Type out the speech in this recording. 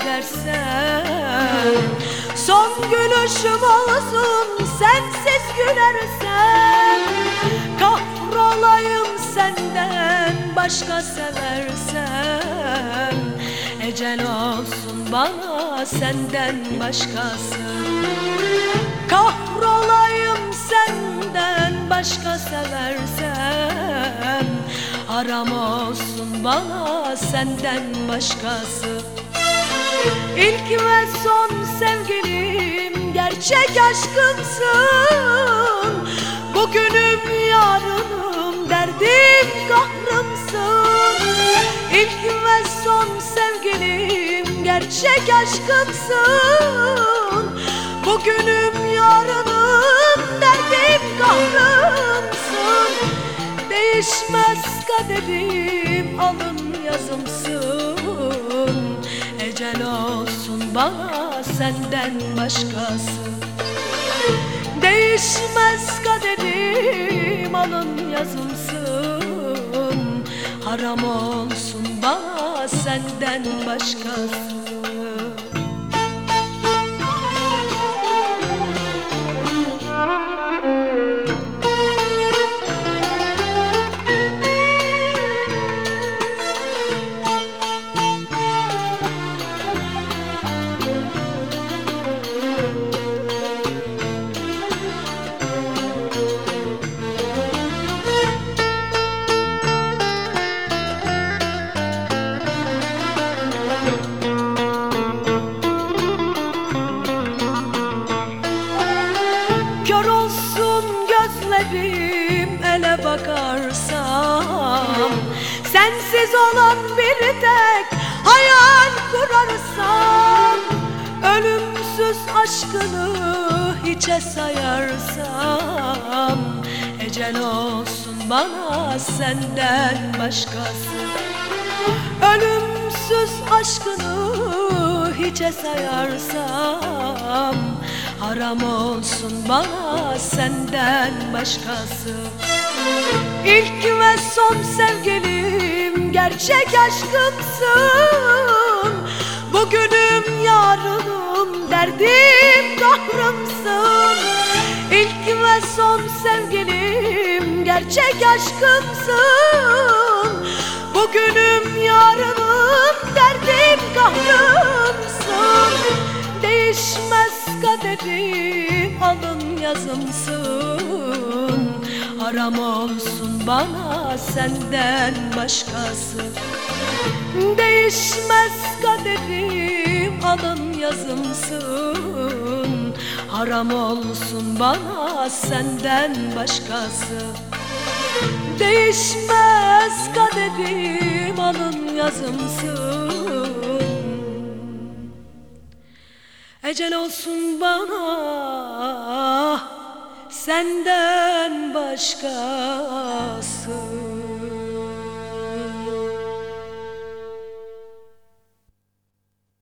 çekersem, son gülüşüm olsun sensiz gülersem, kahrolayım senden başka seversem, ecel olsun bana senden başkası. Kahrolayım senden başka seversem, haram olsun bana senden başkası. İlk ve son sevgilim, gerçek aşkımsın. Bugünüm yarınım, derdim kahrımsın. İlk ve son sevgilim, gerçek aşkımsın. Bugünüm yarınım, derdim kahrımsın. Değişmez kaderim, alın yazımsın. Ecel olsun bana senden başkası. Değişmez kaderim, alın yazımsın. Haram olsun bana senden başkası. Kör olsun gözlerim ele bakarsam, sensiz olan bir tek hayal kurarsam, ölümsüz aşkını hiçe sayarsam, ecel olsun bana senden başkası. Ölümsüz aşkını hiçe sayarsam, haram olsun bana senden başkası. İlk ve son sevgilim, gerçek aşkımsın. Bugünüm yarınım, derdim kahrımsın. İlk ve son sevgilim, gerçek aşkımsın. Bugünüm yarınım, derdim kahrımsın. Değişmez kaderim, alın yazımsın. Haram olsun bana senden başkası. Değişmez kaderim, alın yazımsın. Haram olsun bana senden başkası. Değişmez kaderim, alın yazımsın. Ecel olsun bana senden başkası.